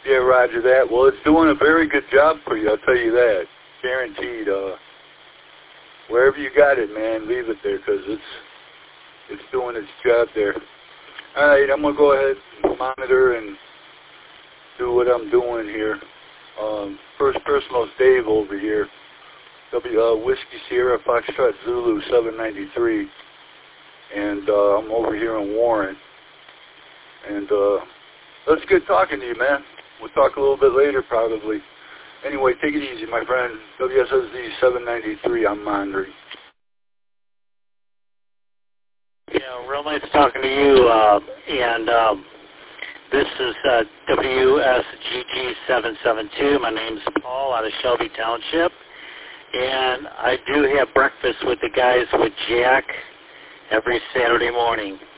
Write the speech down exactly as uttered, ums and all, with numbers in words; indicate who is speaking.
Speaker 1: Yeah, roger that. Well, it's doing a very good job for you, I'll tell you that. Guaranteed. Uh, wherever you got it, man, leave it there, because it's, it's doing its job there. All right, I'm going to go ahead and monitor and do what I'm doing here. Um, first personal is Dave over here. W uh, Whiskey Sierra Foxtrot Zulu seven ninety-three. And uh, I'm over here in Warren. And uh, let's get talking to you, man. We'll talk a little bit later, probably. Anyway, take it easy, my friend. W S S Z seven ninety-three, I'm monitoring.
Speaker 2: Yeah, real nice talking to you. Uh, and um, this is uh, W S G G seven seven two. My name's Paul out of Shelby Township. And I do have breakfast with the guys with Jack every Saturday morning.